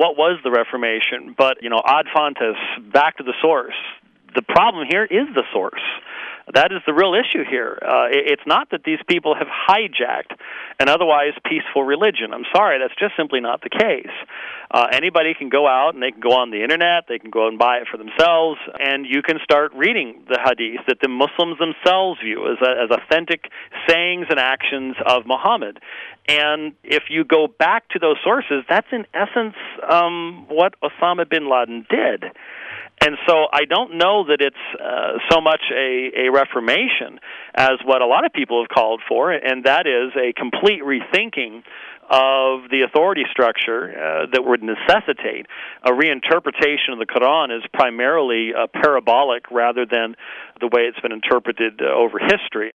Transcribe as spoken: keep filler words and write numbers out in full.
what was the Reformation, but, you know, ad fontes, back to the source. The problem here is the source. That is the real issue here. Uh, it's not that these people have hijacked an otherwise peaceful religion. I'm sorry, that's just simply not the case. Uh, anybody can go out and they can go on the internet, they can go and buy it for themselves, and you can start reading the hadith that the Muslims themselves view as, as authentic sayings and actions of Muhammad. And if you go back to those sources, that's in essence um, what Osama bin Laden did. And so I don't know that it's uh, so much a, a reformation as what a lot of people have called for, and that is a complete rethinking of the authority structure uh, that would necessitate a reinterpretation of the Quran as primarily uh, parabolic rather than the way it's been interpreted uh, over history.